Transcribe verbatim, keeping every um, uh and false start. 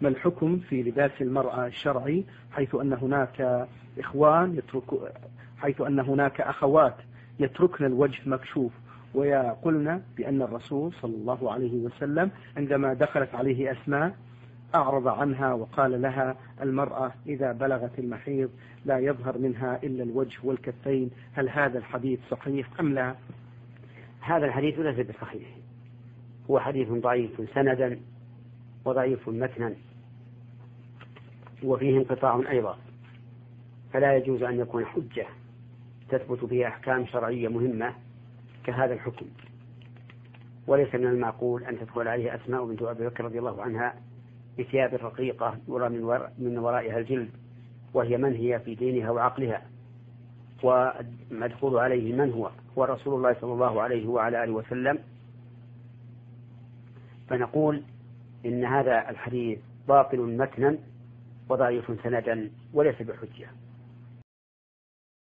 ما الحكم في لباس المرأة الشرعي، حيث أن هناك إخوان يترك حيث أن هناك أخوات يتركن الوجه مكشوف، ويقولن بأن الرسول صلى الله عليه وسلم عندما دخلت عليه أسماء أعرض عنها وقال لها: المرأة إذا بلغت المحيض لا يظهر منها إلا الوجه والكفين. هل هذا الحديث صحيح أم لا؟ هذا الحديث ليس بصحيح، هو حديث ضعيف سندا وضعيف متنا، وفيه انقطاع أيضا، فلا يجوز أن يكون حجة تثبت فيها أحكام شرعية مهمة كهذا الحكم. وليس من المعقول أن تدخل عليه أسماء بنت أبي بكر رضي الله عنها بثياب رقيقة يرى من ورائها الجلد، وهي من هي في دينها وعقلها، ومدخول عليه من هو هو رسول الله صلى الله عليه وعلى آله وسلم. فنقول إن هذا الحديث باطل متنا وضعيف سندا وليس بحجة.